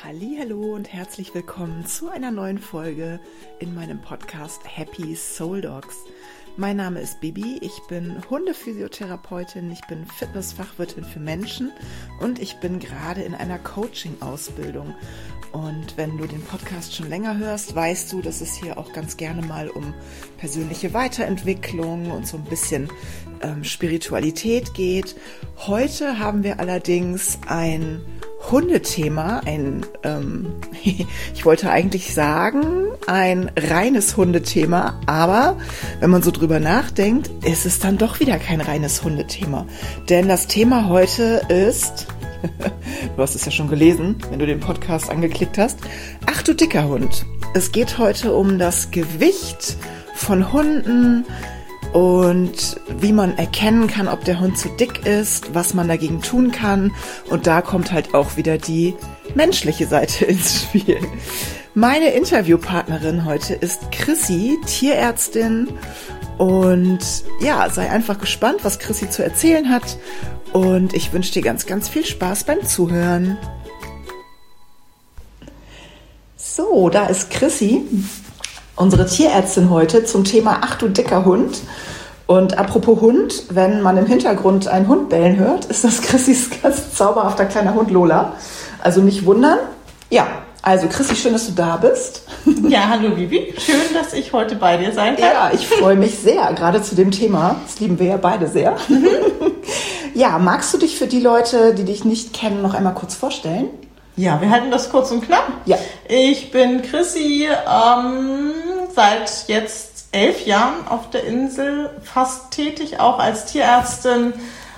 Hallihallo und herzlich willkommen zu einer neuen Folge in meinem Podcast Happy Soul Dogs. Mein Name ist Bibi, ich bin Hundephysiotherapeutin, ich bin Fitnessfachwirtin für Menschen und ich bin gerade in einer Coaching-Ausbildung. Und wenn du den Podcast schon länger hörst, weißt du, dass es hier auch ganz gerne mal um persönliche Weiterentwicklung und so ein bisschen Spiritualität geht. Heute haben wir allerdings ein Hundethema, ich wollte eigentlich sagen, ein reines Hundethema, aber wenn man so drüber nachdenkt, ist es dann doch wieder kein reines Hundethema. Denn das Thema heute ist, du hast es ja schon gelesen, wenn du den Podcast angeklickt hast, ach du dicker Hund. Es geht heute um das Gewicht von Hunden und wie man erkennen kann, ob der Hund zu dick ist, was man dagegen tun kann. Und da kommt halt auch wieder die menschliche Seite ins Spiel. Meine Interviewpartnerin heute ist Chrissy, Tierärztin. Und ja, sei einfach gespannt, was Chrissy zu erzählen hat. Und ich wünsche dir ganz, ganz viel Spaß beim Zuhören. So, da ist Chrissy, unsere Tierärztin heute zum Thema ach du dicker Hund. Und apropos Hund, wenn man im Hintergrund einen Hund bellen hört, ist das Chrissys ganz zauberhafter kleiner Hund Lola. Also nicht wundern. Ja, also Chrissy, schön, dass du da bist. Ja, hallo Bibi. Schön, dass ich heute bei dir sein kann. Ja, ich freue mich sehr, gerade zu dem Thema. Das lieben wir ja beide sehr. Ja, magst du dich für die Leute, die dich nicht kennen, noch einmal kurz vorstellen? Ja, wir halten das kurz und knapp. Ja. Ich bin Chrissy, seit jetzt 11 Jahren auf der Insel fast tätig, auch als Tierärztin.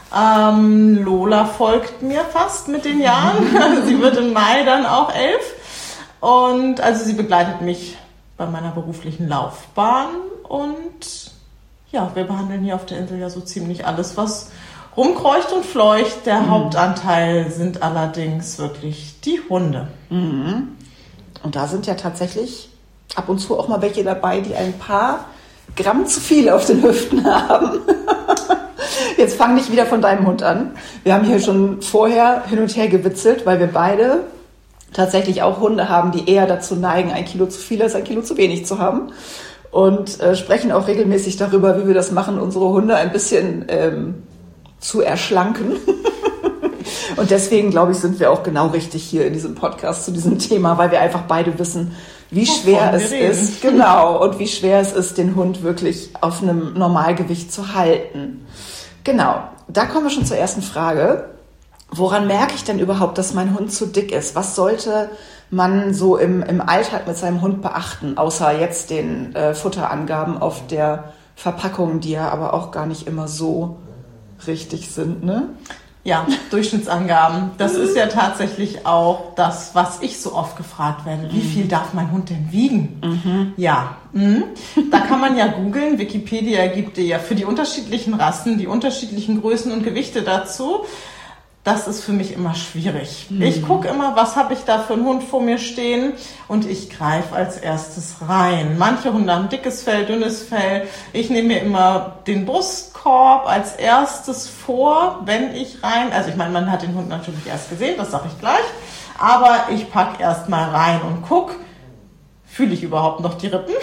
Lola folgt mir fast mit den Jahren. Sie wird im Mai dann auch 11. Und also sie begleitet mich bei meiner beruflichen Laufbahn. Und ja, wir behandeln hier auf der Insel ja so ziemlich alles, was rumkreucht und fleucht. Der Hauptanteil sind allerdings wirklich die Hunde. Mhm. Und da sind ja tatsächlich ab und zu auch mal welche dabei, die ein paar Gramm zu viel auf den Hüften haben. Jetzt fang nicht wieder von deinem Hund an. Wir haben hier schon vorher hin und her gewitzelt, weil wir beide tatsächlich auch Hunde haben, die eher dazu neigen, 1 Kilo zu viel als 1 Kilo zu wenig zu haben. Und sprechen auch regelmäßig darüber, wie wir das machen, unsere Hunde ein bisschen zu erschlanken. Und deswegen, glaube ich, sind wir auch genau richtig hier in diesem Podcast zu diesem Thema, weil wir einfach beide wissen, wie schwer es ist, genau, und wie schwer es ist, den Hund wirklich auf einem Normalgewicht zu halten. Genau, da kommen wir schon zur ersten Frage. Woran merke ich denn überhaupt, dass mein Hund zu dick ist? Was sollte man so im Alltag mit seinem Hund beachten, außer jetzt den Futterangaben auf der Verpackung, die ja aber auch gar nicht immer so richtig sind, ne? Ja, Durchschnittsangaben. Das ist ja tatsächlich auch das, was ich so oft gefragt werde. Wie viel darf mein Hund denn wiegen? Ja, da kann man ja googeln. Wikipedia gibt dir ja für die unterschiedlichen Rassen die unterschiedlichen Größen und Gewichte dazu. Das ist für mich immer schwierig. Ich gucke immer, was habe ich da für einen Hund vor mir stehen und ich greife als erstes rein. Manche Hunde haben dickes Fell, dünnes Fell. Ich nehme mir immer den Brustkorb als erstes vor, wenn ich rein... Also ich meine, man hat den Hund natürlich erst gesehen, das sage ich gleich. Aber ich packe erst mal rein und gucke, fühle ich überhaupt noch die Rippen?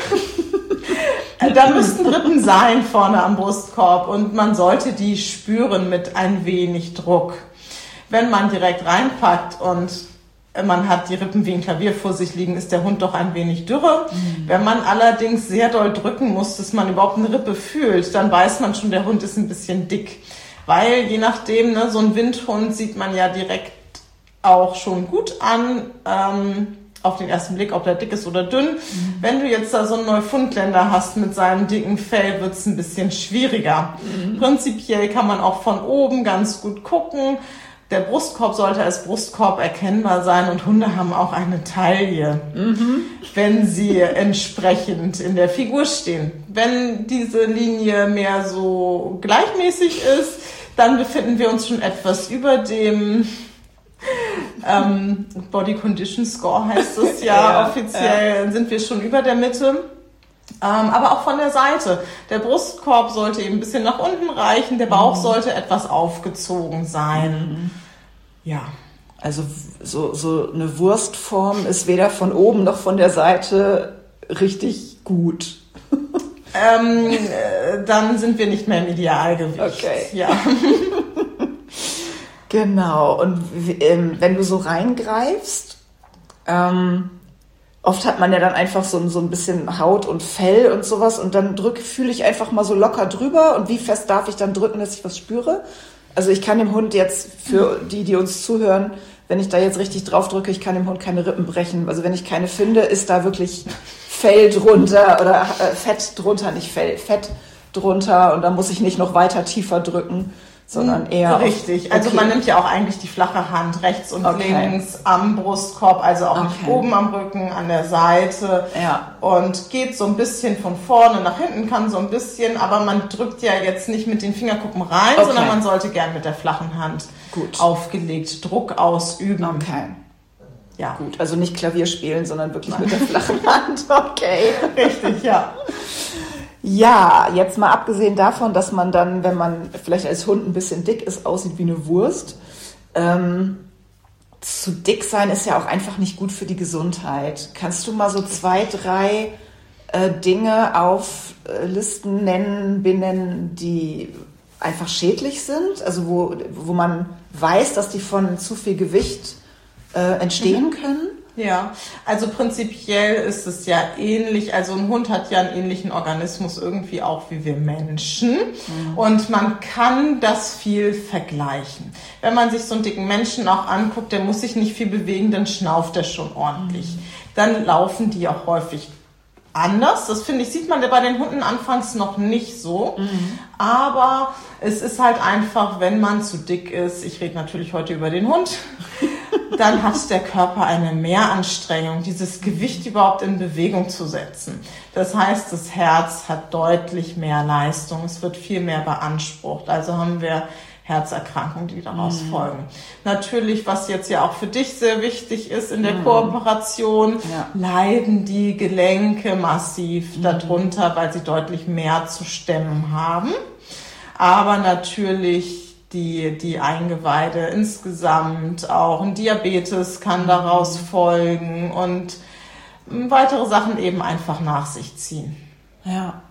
Da müssten Rippen sein vorne am Brustkorb und man sollte die spüren mit ein wenig Druck. Wenn man direkt reinpackt und man hat die Rippen wie ein Klavier vor sich liegen, ist der Hund doch ein wenig dürre. Wenn man allerdings sehr doll drücken muss, dass man überhaupt eine Rippe fühlt, dann weiß man schon, der Hund ist ein bisschen dick. Weil je nachdem, ne, so ein Windhund sieht man ja direkt auch schon gut an, auf den ersten Blick, ob der dick ist oder dünn. Wenn du jetzt da so einen Neufundländer hast mit seinem dicken Fell, wird es ein bisschen schwieriger. Prinzipiell kann man auch von oben ganz gut gucken. Der Brustkorb sollte als Brustkorb erkennbar sein und Hunde haben auch eine Taille, wenn sie entsprechend in der Figur stehen. Wenn diese Linie mehr so gleichmäßig ist, dann befinden wir uns schon etwas über dem Body Condition Score heißt es ja, offiziell sind wir schon über der Mitte. Aber auch von der Seite. Der Brustkorb sollte eben ein bisschen nach unten reichen, der Bauch sollte etwas aufgezogen sein. Ja. Also so eine Wurstform ist weder von oben noch von der Seite richtig gut. Dann sind wir nicht mehr im Idealgewicht. Okay. Ja. Genau. Und wenn du so reingreifst, oft hat man ja dann einfach so ein bisschen Haut und Fell und sowas und dann fühle ich einfach mal so locker drüber und wie fest darf ich dann drücken, dass ich was spüre? Also ich kann dem Hund jetzt, für die uns zuhören, wenn ich da jetzt richtig drauf drücke, ich kann dem Hund keine Rippen brechen. Also wenn ich keine finde, ist da wirklich Fell drunter oder Fett drunter, nicht Fell, Fett drunter und dann muss ich nicht noch weiter tiefer drücken, sondern eher... Richtig, also man nimmt ja auch eigentlich die flache Hand rechts und links am Brustkorb, also auch nicht oben am Rücken, an der Seite und geht so ein bisschen von vorne nach hinten, kann so ein bisschen, aber man drückt ja jetzt nicht mit den Fingerkuppen rein, sondern man sollte gern mit der flachen Hand aufgelegt Druck ausüben. Okay. Ja. Gut, also nicht Klavier spielen, sondern wirklich mit der flachen Hand. Okay. Richtig, ja. Ja, jetzt mal abgesehen davon, dass man dann, wenn man vielleicht als Hund ein bisschen dick ist, aussieht wie eine Wurst. Zu dick sein ist ja auch einfach nicht gut für die Gesundheit. Kannst du mal so 2, 3 Dinge auflisten, benennen, die einfach schädlich sind? Also wo man weiß, dass die von zu viel Gewicht entstehen können? Ja, also prinzipiell ist es ja ähnlich, also ein Hund hat ja einen ähnlichen Organismus irgendwie auch wie wir Menschen und man kann das viel vergleichen. Wenn man sich so einen dicken Menschen auch anguckt, der muss sich nicht viel bewegen, dann schnauft er schon ordentlich. Dann laufen die auch häufig anders. Das finde ich, sieht man bei den Hunden anfangs noch nicht so. Aber es ist halt einfach, wenn man zu dick ist, ich rede natürlich heute über den Hund, dann hat der Körper eine Mehranstrengung, dieses Gewicht überhaupt in Bewegung zu setzen. Das heißt, das Herz hat deutlich mehr Leistung, es wird viel mehr beansprucht. Also haben wir Herzerkrankungen, die daraus folgen. Natürlich, was jetzt ja auch für dich sehr wichtig ist in der Kooperation, leiden die Gelenke massiv darunter, weil sie deutlich mehr zu stemmen haben. Aber natürlich die Eingeweide insgesamt, auch ein Diabetes kann daraus folgen und weitere Sachen eben einfach nach sich ziehen. Ja.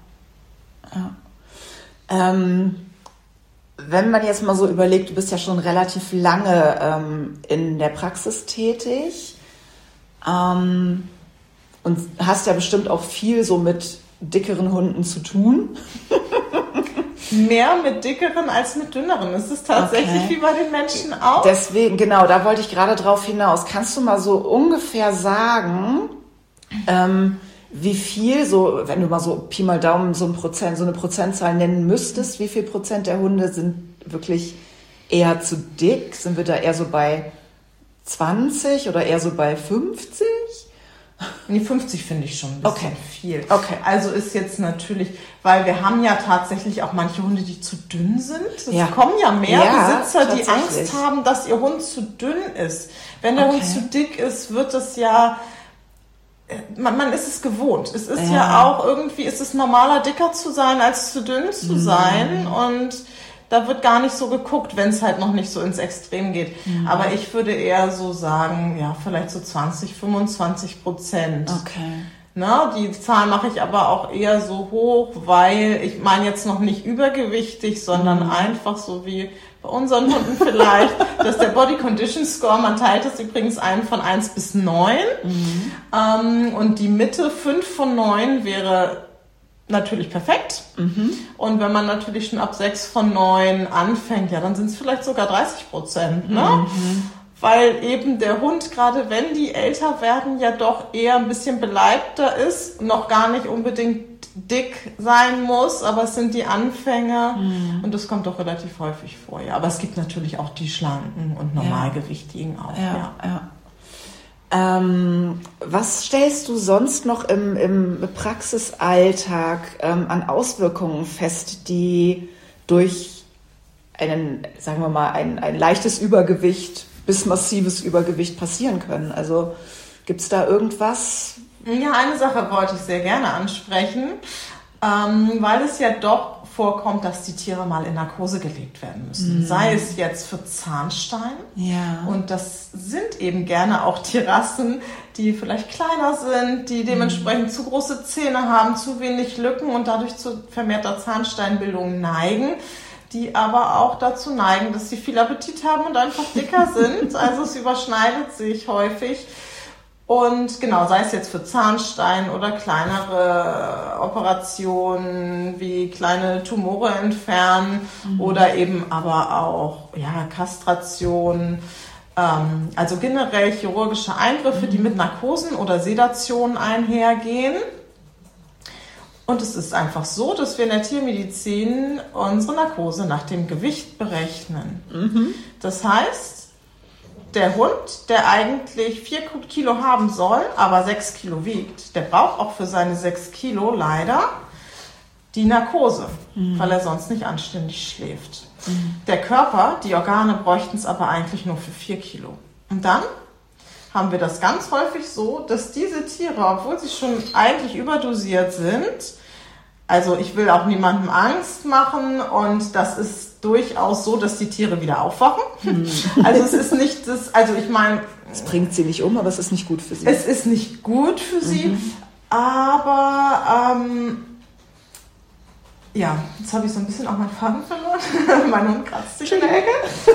Wenn man jetzt mal so überlegt, du bist ja schon relativ lange in der Praxis tätig und hast ja bestimmt auch viel so mit dickeren Hunden zu tun. Mehr mit dickeren als mit dünneren. Es ist tatsächlich wie bei den Menschen auch. Deswegen, genau, da wollte ich gerade drauf hinaus. Kannst du mal so ungefähr sagen, wie viel, so, wenn du mal so Pi mal Daumen so eine Prozentzahl nennen müsstest, wie viel Prozent der Hunde sind wirklich eher zu dick? Sind wir da eher so bei 20 oder eher so bei 50? Nee, 50 finde ich schon ein bisschen viel. Okay. Also ist jetzt natürlich, weil wir haben ja tatsächlich auch manche Hunde, die zu dünn sind. Es kommen ja mehr Besitzer, die Angst haben, dass ihr Hund zu dünn ist. Wenn der Hund zu dick ist, wird es ja, man ist es gewohnt. Es ist ja auch irgendwie, ist es normaler, dicker zu sein, als zu dünn zu sein. Und da wird gar nicht so geguckt, wenn es halt noch nicht so ins Extrem geht. Aber ich würde eher so sagen, ja, vielleicht so 20-25%. Okay. Na, die Zahl mache ich aber auch eher so hoch, weil ich meine jetzt noch nicht übergewichtig, sondern einfach so wie bei unseren Hunden vielleicht, dass der Body Condition Score, man teilt es übrigens ein von 1 bis 9. Und die Mitte 5 von 9 wäre natürlich perfekt. Und wenn man natürlich schon ab 6 von 9 anfängt, ja, dann sind es vielleicht sogar 30%, ne? Weil eben der Hund, gerade wenn die älter werden, ja doch eher ein bisschen beleibter ist, noch gar nicht unbedingt dick sein muss, aber es sind die Anfänge und das kommt doch relativ häufig vor, ja. Aber es gibt natürlich auch die Schlanken und Normalgewichtigen auch, Was stellst du sonst noch im Praxisalltag an Auswirkungen fest, die durch sagen wir mal, ein leichtes Übergewicht bis massives Übergewicht passieren können? Also gibt es da irgendwas? Ja, eine Sache wollte ich sehr gerne ansprechen. weil es ja doch vorkommt, dass die Tiere mal in Narkose gelegt werden müssen. Sei es jetzt für Zahnstein. Ja. Und das sind eben gerne auch Tierrassen, die vielleicht kleiner sind, die dementsprechend zu große Zähne haben, zu wenig Lücken und dadurch zu vermehrter Zahnsteinbildung neigen, die aber auch dazu neigen, dass sie viel Appetit haben und einfach dicker sind. Also es überschneidet sich häufig. Und genau, sei es jetzt für Zahnstein oder kleinere Operationen wie kleine Tumore entfernen oder eben aber auch Kastration, also generell chirurgische Eingriffe, die mit Narkosen oder Sedationen einhergehen. Und es ist einfach so, dass wir in der Tiermedizin unsere Narkose nach dem Gewicht berechnen. Das heißt, der Hund, der eigentlich 4 Kilo haben soll, aber 6 Kilo wiegt, der braucht auch für seine 6 Kilo leider die Narkose, weil er sonst nicht anständig schläft. Der Körper, die Organe bräuchten es aber eigentlich nur für 4 Kilo. Und dann haben wir das ganz häufig so, dass diese Tiere, obwohl sie schon eigentlich überdosiert sind, also ich will auch niemandem Angst machen und das ist durchaus so, dass die Tiere wieder aufwachen. Also es ist nicht das, also ich meine... Es bringt sie nicht um, aber es ist nicht gut für sie. Es ist nicht gut für sie, aber jetzt habe ich so ein bisschen auch meinen Faden verloren. Mein Hund kratzt sich in der Ecke.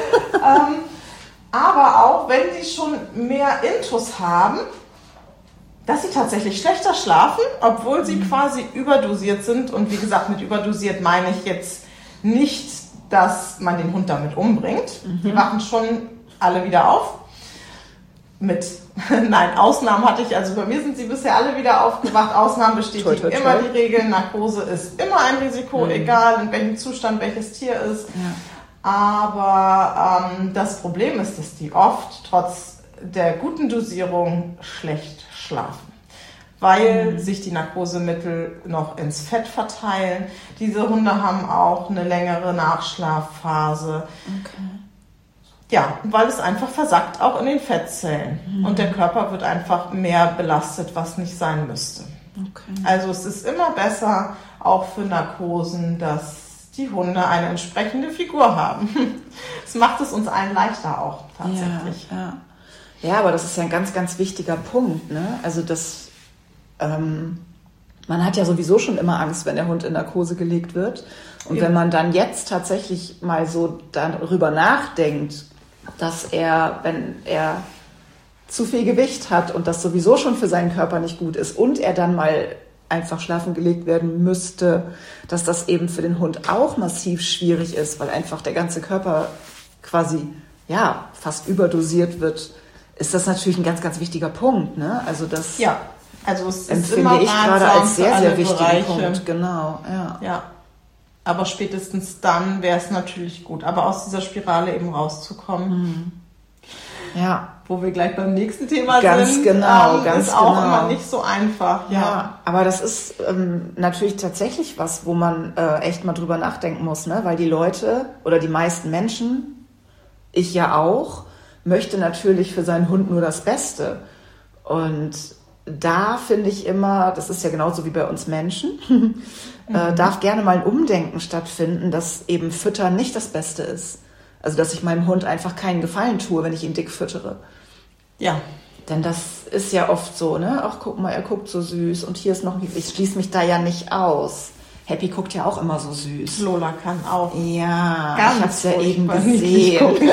Aber auch wenn sie schon mehr Intus haben, dass sie tatsächlich schlechter schlafen, obwohl sie quasi überdosiert sind. Und wie gesagt, mit überdosiert meine ich jetzt nicht, dass man den Hund damit umbringt. Die wachen schon alle wieder auf. Nein, Ausnahmen hatte ich, also bei mir sind sie bisher alle wieder aufgewacht. Ausnahmen bestätigen immer die Regeln. Narkose ist immer ein Risiko, egal in welchem Zustand welches Tier ist. Ja. Aber das Problem ist, dass die oft trotz der guten Dosierung schlecht schlafen, weil sich die Narkosemittel noch ins Fett verteilen. Diese Hunde haben auch eine längere Nachschlafphase. Okay. Ja, weil es einfach versackt auch in den Fettzellen. Und der Körper wird einfach mehr belastet, was nicht sein müsste. Okay. Also es ist immer besser, auch für Narkosen, dass die Hunde eine entsprechende Figur haben. Das macht es uns allen leichter auch tatsächlich. Ja, aber das ist ja ein ganz, ganz wichtiger Punkt, ne? Also das, man hat ja sowieso schon immer Angst, wenn der Hund in Narkose gelegt wird. Und wenn man dann jetzt tatsächlich mal so darüber nachdenkt, dass wenn er zu viel Gewicht hat und das sowieso schon für seinen Körper nicht gut ist und er dann mal einfach schlafen gelegt werden müsste, dass das eben für den Hund auch massiv schwierig ist, weil einfach der ganze Körper quasi fast überdosiert wird, ist das natürlich ein ganz, ganz wichtiger Punkt, ne? Also das also es empfinde ich gerade als sehr, sehr wichtigen Punkt. Genau, ja. Aber spätestens dann wäre es natürlich gut, aber aus dieser Spirale eben rauszukommen. Ja. Wo wir gleich beim nächsten Thema ganz sind. Genau, ist auch immer nicht so einfach. Ja, aber das ist natürlich tatsächlich was, wo man echt mal drüber nachdenken muss, ne? Weil die Leute oder die meisten Menschen, ich ja auch, möchte natürlich für seinen Hund nur das Beste. Und da finde ich immer, das ist ja genauso wie bei uns Menschen, darf gerne mal ein Umdenken stattfinden, dass eben Füttern nicht das Beste ist. Also dass ich meinem Hund einfach keinen Gefallen tue, wenn ich ihn dick füttere. Ja. Denn das ist ja oft so, ne? Ach, guck mal, er guckt so süß und hier ist noch, ich schließe mich da ja nicht aus. Happy guckt ja auch immer so süß. Lola kann auch. Ja, ich habe es ja eben gesehen.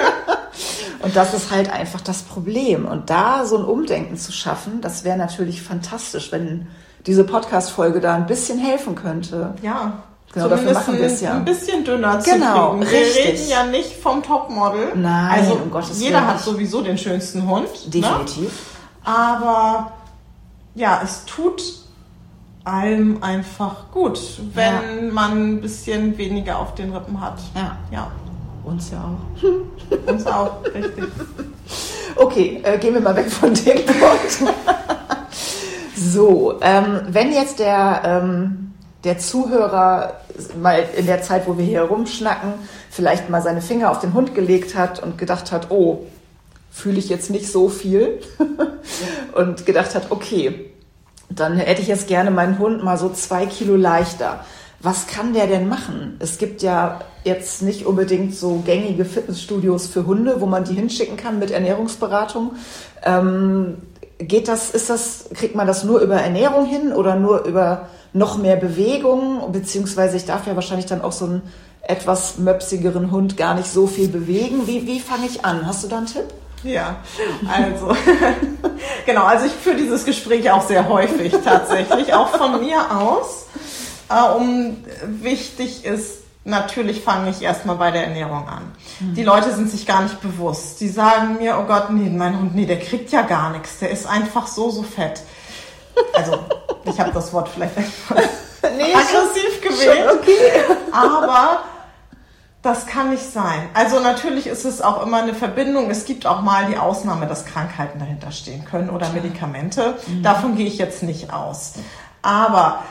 Und das ist halt einfach das Problem. Und da so ein Umdenken zu schaffen, das wäre natürlich fantastisch, wenn diese Podcast-Folge da ein bisschen helfen könnte. Ja, genau, dafür machen wir es ja. Ein bisschen dünner zu genau, kriegen. Richtig. Wir reden ja nicht vom Topmodel. Nein, also um Gottes Willen. Jeder hat sowieso den schönsten Hund. Definitiv. Ne? Aber ja, es tut allem einfach gut, wenn man ein bisschen weniger auf den Rippen hat. Ja. Uns ja auch. Uns auch, richtig. Okay, gehen wir mal weg von dem Punkt. So, wenn jetzt der Zuhörer mal in der Zeit, wo wir hier rumschnacken, vielleicht mal seine Finger auf den Hund gelegt hat und gedacht hat, oh, fühle ich jetzt nicht so viel und gedacht hat, okay, dann hätte ich jetzt gerne meinen Hund mal so 2 Kilo leichter. Was kann der denn machen? Es gibt ja jetzt nicht unbedingt so gängige Fitnessstudios für Hunde, wo man die hinschicken kann mit Ernährungsberatung. Kriegt man das nur über Ernährung hin oder nur über noch mehr Bewegung? Beziehungsweise ich darf ja wahrscheinlich dann auch so einen etwas möpsigeren Hund gar nicht so viel bewegen. Wie fange ich an? Hast du da einen Tipp? Ja, also genau, also ich führe dieses Gespräch auch sehr häufig tatsächlich, auch von mir aus. Wichtig ist, natürlich fange ich erstmal bei der Ernährung an. Die Leute sind sich gar nicht bewusst. Die sagen mir, oh Gott, nee, mein Hund, nee, der kriegt ja gar nichts, der ist einfach so fett. Also, ich habe das Wort vielleicht etwas aggressiv gewählt, okay. Aber das kann nicht sein. Also natürlich ist es auch immer eine Verbindung. Es gibt auch mal die Ausnahme, dass Krankheiten dahinter stehen können oder Medikamente. Davon gehe ich jetzt nicht aus. Aber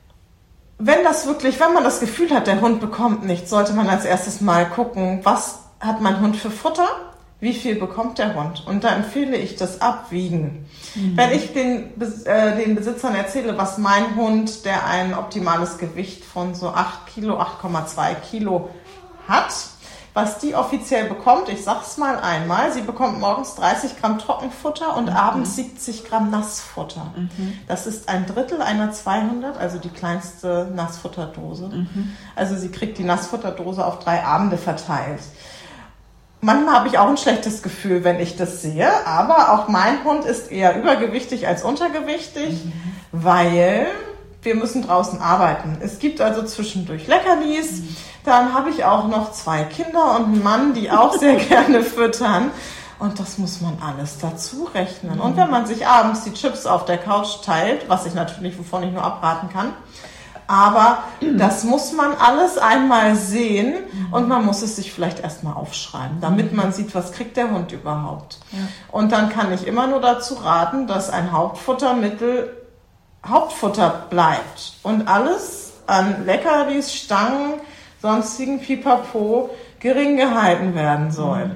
wenn man das Gefühl hat, der Hund bekommt nichts, sollte man als erstes mal gucken, was hat mein Hund für Futter? Wie viel bekommt der Hund? Und da empfehle ich das Abwiegen. Wenn ich den Besitzern erzähle, was mein Hund, der ein optimales Gewicht von so 8 Kilo, 8,2 Kilo hat, was die offiziell bekommt, ich sag's mal einmal, sie bekommt morgens 30 Gramm Trockenfutter und abends 70 Gramm Nassfutter. Das ist 1/3 einer 200, also die kleinste Nassfutterdose. Also sie kriegt die Nassfutterdose auf 3 Abende verteilt. Manchmal habe ich auch ein schlechtes Gefühl, wenn ich das sehe, aber auch mein Hund ist eher übergewichtig als untergewichtig, weil wir müssen draußen arbeiten. Es gibt also zwischendurch Leckerlis. Dann habe ich auch noch 2 Kinder und einen Mann, die auch sehr gerne füttern. Und das muss man alles dazu rechnen. Und wenn man sich abends die Chips auf der Couch teilt, wovon ich nur abraten kann, aber das muss man alles einmal sehen und man muss es sich vielleicht erstmal aufschreiben, damit man sieht, was kriegt der Hund überhaupt. Ja. Und dann kann ich immer nur dazu raten, dass ein Hauptfuttermittel Hauptfutter bleibt und alles an Leckerlis, Stangen, sonstigen Pipapo gering gehalten werden soll.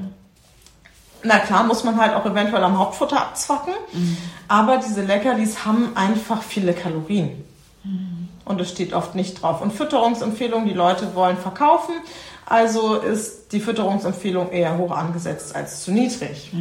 Na klar, muss man halt auch eventuell am Hauptfutter abzwacken, aber diese Leckerlis haben einfach viele Kalorien. Und es steht oft nicht drauf. Und Fütterungsempfehlungen, die Leute wollen verkaufen, also ist die Fütterungsempfehlung eher hoch angesetzt als zu niedrig.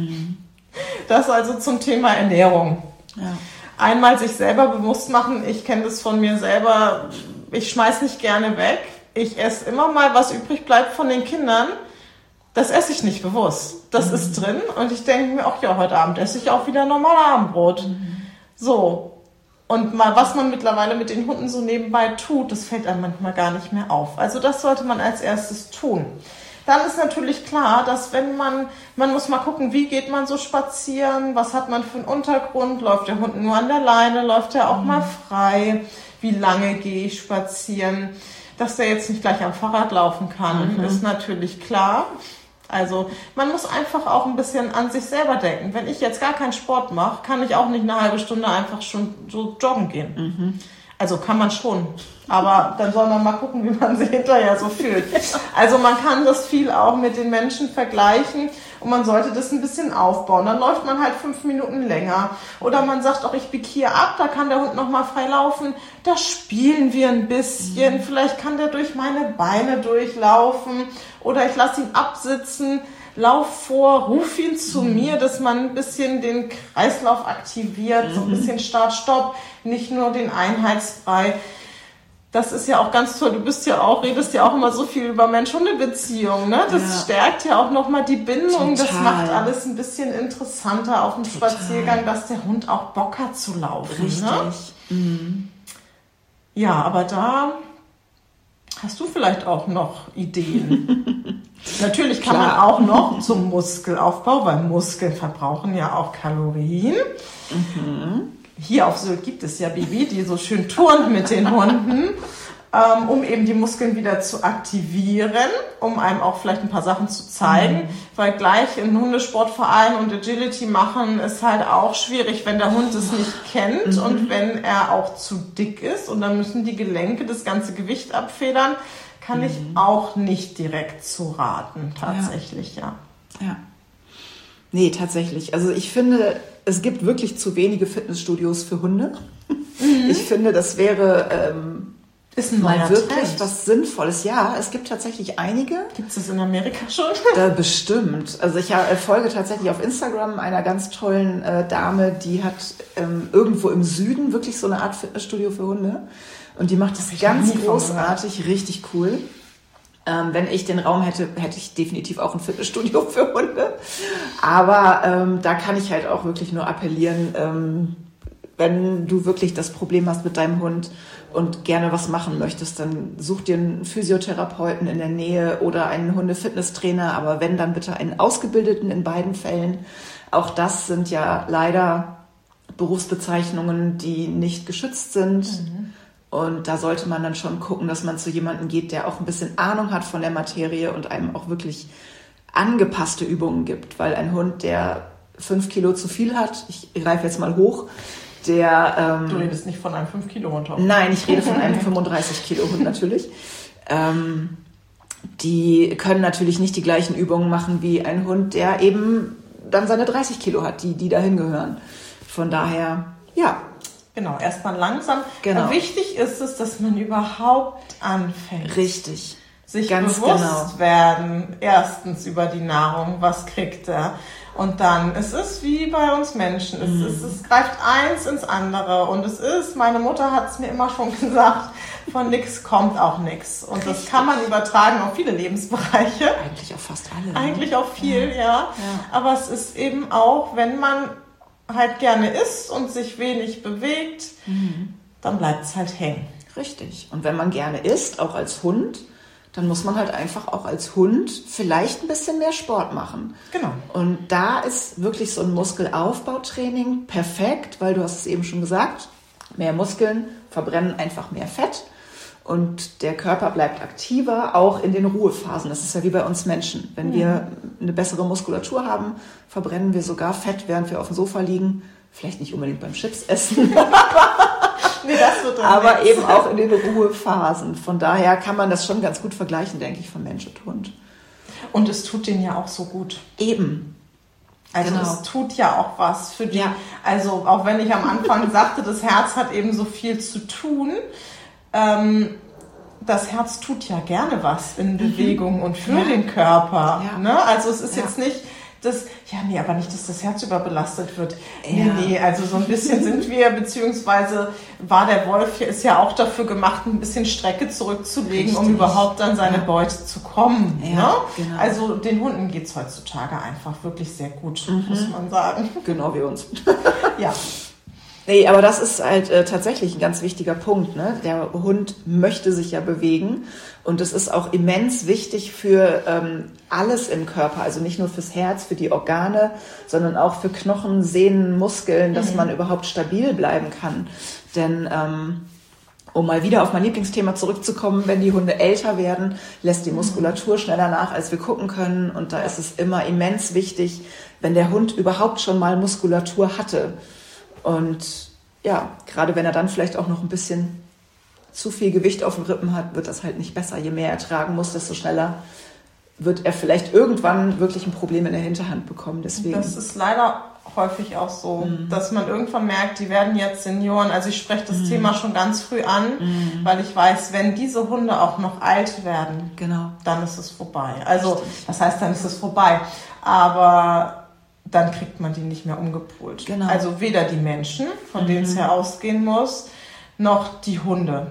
Das also zum Thema Ernährung. Ja. Einmal sich selber bewusst machen, ich kenne das von mir selber, ich schmeiß nicht gerne weg. Ich esse immer mal, was übrig bleibt von den Kindern. Das esse ich nicht bewusst. Das ist drin und ich denke mir, ach ja, heute Abend esse ich auch wieder normal Abendbrot. So. Und mal, was man mittlerweile mit den Hunden so nebenbei tut, das fällt einem manchmal gar nicht mehr auf. Also das sollte man als erstes tun. Dann ist natürlich klar, dass man muss mal gucken, wie geht man so spazieren, was hat man für einen Untergrund, läuft der Hund nur an der Leine, läuft er auch mal frei, wie lange gehe ich spazieren. Dass der jetzt nicht gleich am Fahrrad laufen kann, ist natürlich klar. Also man muss einfach auch ein bisschen an sich selber denken. Wenn ich jetzt gar keinen Sport mache, kann ich auch nicht eine halbe Stunde einfach schon so joggen gehen. Also kann man schon. Aber dann soll man mal gucken, wie man sich hinterher so fühlt. Also man kann das viel auch mit den Menschen vergleichen und man sollte das ein bisschen aufbauen. Dann läuft man halt 5 Minuten länger. Oder man sagt auch, ich biege hier ab, da kann der Hund noch mal frei laufen. Da spielen wir ein bisschen. Vielleicht kann der durch meine Beine durchlaufen. Oder ich lasse ihn absitzen, lauf vor, ruf ihn zu mir, dass man ein bisschen den Kreislauf aktiviert, so ein bisschen Start-Stopp, nicht nur den Einheitsbrei. Das ist ja auch ganz toll. Du redest ja auch immer so viel über Mensch-Hunde-Beziehungen, ne? Das stärkt ja auch nochmal die Bindung. Total. Das macht alles ein bisschen interessanter auf dem Spaziergang, dass der Hund auch Bock hat zu laufen. Richtig. Ne? Ja, aber da hast du vielleicht auch noch Ideen. Natürlich kann man auch noch zum Muskelaufbau, weil Muskeln verbrauchen ja auch Kalorien. Hier auf Sylt gibt es ja Bibi, die so schön turnt mit den Hunden, um eben die Muskeln wieder zu aktivieren, um einem auch vielleicht ein paar Sachen zu zeigen, weil gleich in Hundesportverein und Agility machen ist halt auch schwierig, wenn der Hund es nicht kennt und wenn er auch zu dick ist und dann müssen die Gelenke das ganze Gewicht abfedern, kann ich auch nicht direkt zu raten, tatsächlich, ja. Nee, tatsächlich. Also ich finde, es gibt wirklich zu wenige Fitnessstudios für Hunde. Ich finde, das wäre ist ein mal neuer wirklich Trend. was Sinnvolles. Ja, es gibt tatsächlich einige. Gibt es das in Amerika schon? Bestimmt. Also ich folge tatsächlich auf Instagram einer ganz tollen Dame, die hat irgendwo im Süden wirklich so eine Art Fitnessstudio für Hunde. Und die macht das ganz großartig, richtig cool. Wenn ich den Raum hätte, hätte ich definitiv auch ein Fitnessstudio für Hunde. Aber da kann ich halt auch wirklich nur appellieren, wenn du wirklich das Problem hast mit deinem Hund und gerne was machen möchtest, dann such dir einen Physiotherapeuten in der Nähe oder einen Hunde-Fitnesstrainer, aber wenn, dann bitte einen Ausgebildeten in beiden Fällen. Auch das sind ja leider Berufsbezeichnungen, die nicht geschützt sind. Und da sollte man dann schon gucken, dass man zu jemandem geht, der auch ein bisschen Ahnung hat von der Materie und einem auch wirklich angepasste Übungen gibt. Weil ein Hund, der 5 Kilo zu viel hat, ich greife jetzt mal hoch, der... Du redest nicht von einem 5-Kilo-Hund. Nein, ich rede von einem 35-Kilo-Hund natürlich. Die können natürlich nicht die gleichen Übungen machen wie ein Hund, der eben dann seine 30 Kilo hat, die dahin gehören. Von daher, ja... Genau, erstmal langsam. Genau. Wichtig ist es, dass man überhaupt anfängt. Richtig. Sich Ganz bewusst werden, erstens über die Nahrung, was kriegt er. Und dann, es ist wie bei uns Menschen, es greift eins ins andere. Und meine Mutter hat es mir immer schon gesagt, von nix kommt auch nix. Und das kann man übertragen auf viele Lebensbereiche. Eigentlich auf fast alle. Eigentlich auf viel, ja. Aber es ist eben auch, wenn man halt gerne isst und sich wenig bewegt, dann bleibt es halt hängen. Richtig. Und wenn man gerne isst, auch als Hund, dann muss man halt einfach auch als Hund vielleicht ein bisschen mehr Sport machen. Genau. Und da ist wirklich so ein Muskelaufbautraining perfekt, weil du hast es eben schon gesagt, mehr Muskeln verbrennen einfach mehr Fett und der Körper bleibt aktiver, auch in den Ruhephasen. Das ist ja wie bei uns Menschen. Wenn wir eine bessere Muskulatur haben, verbrennen wir sogar Fett, während wir auf dem Sofa liegen. Vielleicht nicht unbedingt beim Chips essen, Nee, das wird aber eben auch in den Ruhephasen. Von daher kann man das schon ganz gut vergleichen, denke ich, von Mensch und Hund. Und es tut denen ja auch so gut. Eben. Also Genau. es tut ja auch was für die. Ja. Also auch wenn ich am Anfang sagte, das Herz hat eben so viel zu tun. Das Herz tut ja gerne was in Bewegung und für den Körper. Ja. Ne? Also es ist jetzt nicht aber nicht, dass das Herz überbelastet wird. Nee, also so ein bisschen sind wir, beziehungsweise war der Wolf, ist ja auch dafür gemacht, ein bisschen Strecke zurückzulegen, um überhaupt an seine Beute zu kommen. Ja, ne? genau. Also den Hunden geht's heutzutage einfach wirklich sehr gut, muss man sagen. Genau wie uns. Ja. Nee, aber das ist halt tatsächlich ein ganz wichtiger Punkt. Ne? Der Hund möchte sich ja bewegen und es ist auch immens wichtig für alles im Körper, also nicht nur fürs Herz, für die Organe, sondern auch für Knochen, Sehnen, Muskeln, dass man überhaupt stabil bleiben kann. Denn um mal wieder auf mein Lieblingsthema zurückzukommen, wenn die Hunde älter werden, lässt die Muskulatur schneller nach, als wir gucken können. Und da ist es immer immens wichtig, wenn der Hund überhaupt schon mal Muskulatur hatte. Und ja, gerade wenn er dann vielleicht auch noch ein bisschen zu viel Gewicht auf den Rippen hat, wird das halt nicht besser. Je mehr er tragen muss, desto schneller wird er vielleicht irgendwann wirklich ein Problem in der Hinterhand bekommen. Deswegen. Das ist leider häufig auch so, dass man irgendwann merkt, die werden jetzt Senioren. Also ich spreche das Thema schon ganz früh an, weil ich weiß, wenn diese Hunde auch noch alt werden, dann ist es vorbei. Also das heißt, dann ist es vorbei. Aber dann kriegt man die nicht mehr umgepult. Genau. Also weder die Menschen, von denen es ja ausgehen muss, noch die Hunde.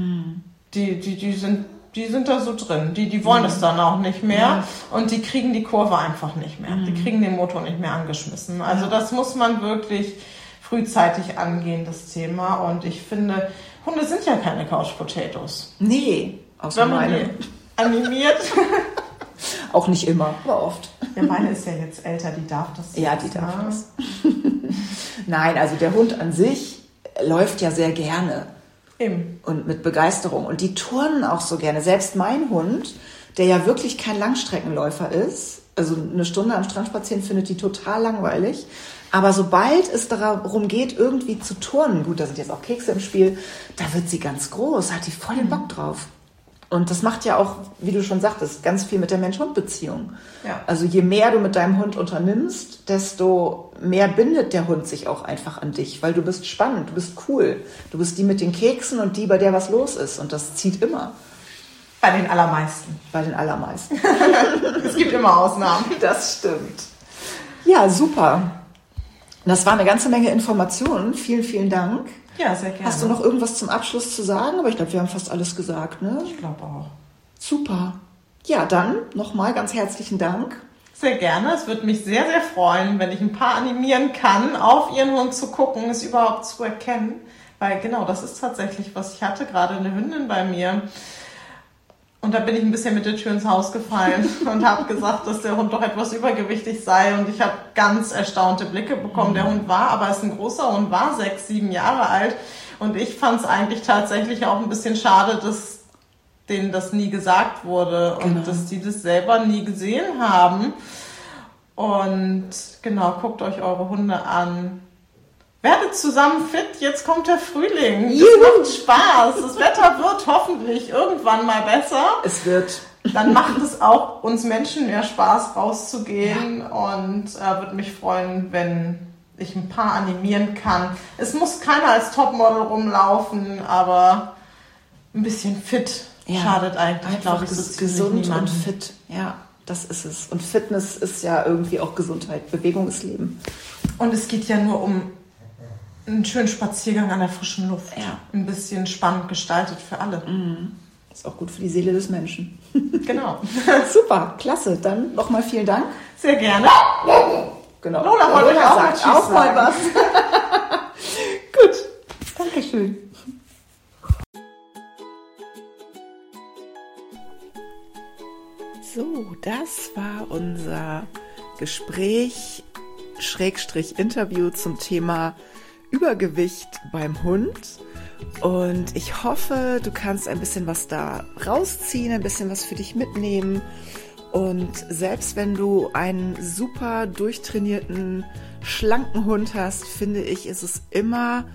Die sind da so drin. Die wollen es dann auch nicht mehr und die kriegen die Kurve einfach nicht mehr. Die kriegen den Motor nicht mehr angeschmissen. Also das muss man wirklich frühzeitig angehen, das Thema. Und ich finde, Hunde sind ja keine Couch Potatoes. Nee, außer Wenn man meine. die animiert. Auch nicht immer, aber oft. Ja, meine ist ja jetzt älter, die darf das. Ja, die darf das. Nein, also der Hund an sich läuft ja sehr gerne. Eben. Und mit Begeisterung. Und die turnen auch so gerne. Selbst mein Hund, der ja wirklich kein Langstreckenläufer ist, also eine Stunde am Strand spazieren, findet die total langweilig. Aber sobald es darum geht, irgendwie zu turnen, gut, da sind jetzt auch Kekse im Spiel, da wird sie ganz groß, hat die voll den Bock drauf. Und das macht ja auch, wie du schon sagtest, ganz viel mit der Mensch-Hund-Beziehung. Ja. Also je mehr du mit deinem Hund unternimmst, desto mehr bindet der Hund sich auch einfach an dich, weil du bist spannend, du bist cool. Du bist die mit den Keksen und die, bei der was los ist. Und das zieht immer. Bei den allermeisten. Bei den allermeisten. Es gibt immer Ausnahmen. Das stimmt. Ja, super. Das war eine ganze Menge Informationen. Vielen, vielen Dank. Ja, sehr gerne. Hast du noch irgendwas zum Abschluss zu sagen? Aber ich glaube, wir haben fast alles gesagt, ne? Ich glaube auch. Super. Ja, dann nochmal ganz herzlichen Dank. Sehr gerne. Es würde mich sehr, sehr freuen, wenn ich ein paar animieren kann, auf ihren Hund zu gucken, es überhaupt zu erkennen. Weil genau, das ist tatsächlich, was ich hatte, gerade eine Hündin bei mir. Und da bin ich ein bisschen mit der Tür ins Haus gefallen und habe gesagt, dass der Hund doch etwas übergewichtig sei. Und ich habe ganz erstaunte Blicke bekommen. Der Hund war, aber ist ein großer Hund, war 6, 7 Jahre alt. Und ich fand es eigentlich tatsächlich auch ein bisschen schade, dass denen das nie gesagt wurde und dass die das selber nie gesehen haben. Und genau, guckt euch eure Hunde an. Werdet zusammen fit, jetzt kommt der Frühling. Es macht Spaß. Das Wetter wird hoffentlich irgendwann mal besser. Es wird. Dann macht es auch uns Menschen mehr Spaß, rauszugehen. Ja. Und würde mich freuen, wenn ich ein paar animieren kann. Es muss keiner als Topmodel rumlaufen, aber ein bisschen fit schadet eigentlich, glaube ich, so gesund und fit. Ja, das ist es. Und Fitness ist ja irgendwie auch Gesundheit. Bewegung ist Leben. Und es geht ja nur um einen schönen Spaziergang an der frischen Luft. Ja. Ein bisschen spannend gestaltet für alle. Ist auch gut für die Seele des Menschen. Genau. Super, klasse. Dann nochmal vielen Dank. Sehr gerne. Genau. Lola wollte auch mal was. Gut, Dankeschön. So, das war unser Gespräch / Interview zum Thema Übergewicht beim Hund. Und ich hoffe, du kannst ein bisschen was da rausziehen, ein bisschen was für dich mitnehmen. Und selbst wenn du einen super durchtrainierten, schlanken Hund hast, finde ich, ist es immer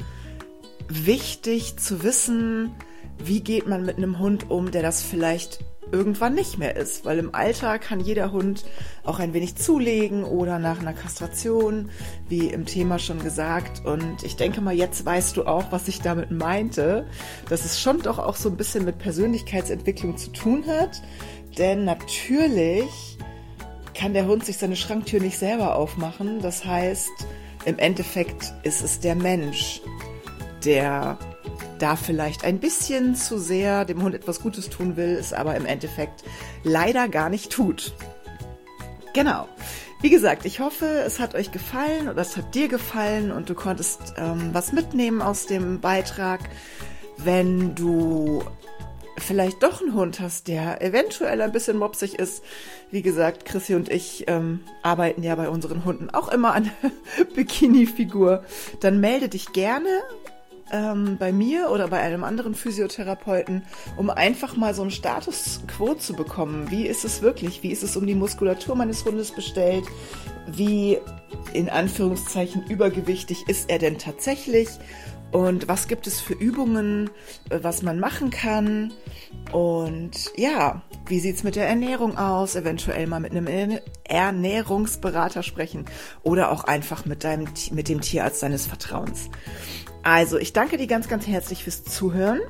wichtig zu wissen, wie geht man mit einem Hund um, der das vielleicht irgendwann nicht mehr ist, weil im Alter kann jeder Hund auch ein wenig zulegen oder nach einer Kastration, wie im Thema schon gesagt. Und ich denke mal, jetzt weißt du auch, was ich damit meinte, dass es schon doch auch so ein bisschen mit Persönlichkeitsentwicklung zu tun hat, denn natürlich kann der Hund sich seine Schranktür nicht selber aufmachen. Das heißt, im Endeffekt ist es der Mensch, der da vielleicht ein bisschen zu sehr dem Hund etwas Gutes tun will, es aber im Endeffekt leider gar nicht tut. Genau. Wie gesagt, ich hoffe, es hat euch gefallen oder es hat dir gefallen und du konntest was mitnehmen aus dem Beitrag. Wenn du vielleicht doch einen Hund hast, der eventuell ein bisschen mopsig ist. Wie gesagt, Chrissy und ich arbeiten ja bei unseren Hunden auch immer an der Bikini-Figur. Dann melde dich gerne bei mir oder bei einem anderen Physiotherapeuten, um einfach mal so einen Status quo zu bekommen. Wie ist es wirklich? Wie ist es um die Muskulatur meines Hundes bestellt? Wie, in Anführungszeichen, übergewichtig ist er denn tatsächlich? Und was gibt es für Übungen, was man machen kann? Und ja, wie sieht's mit der Ernährung aus? Eventuell mal mit einem Ernährungsberater sprechen oder auch einfach mit dem Tierarzt deines Vertrauens. Also, ich danke dir ganz, ganz herzlich fürs Zuhören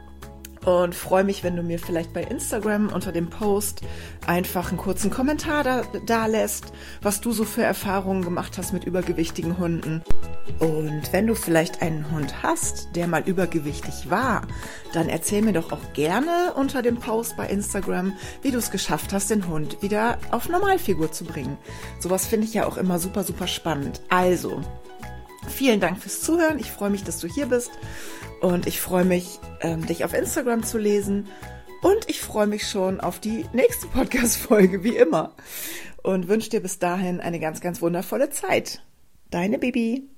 und freue mich, wenn du mir vielleicht bei Instagram unter dem Post einfach einen kurzen Kommentar da lässt, was du so für Erfahrungen gemacht hast mit übergewichtigen Hunden. Und wenn du vielleicht einen Hund hast, der mal übergewichtig war, dann erzähl mir doch auch gerne unter dem Post bei Instagram, wie du es geschafft hast, den Hund wieder auf Normalfigur zu bringen. Sowas finde ich ja auch immer super, super spannend. Also, vielen Dank fürs Zuhören. Ich freue mich, dass du hier bist und ich freue mich, dich auf Instagram zu lesen und ich freue mich schon auf die nächste Podcast-Folge, wie immer. Und wünsche dir bis dahin eine ganz, ganz wundervolle Zeit. Deine Bibi.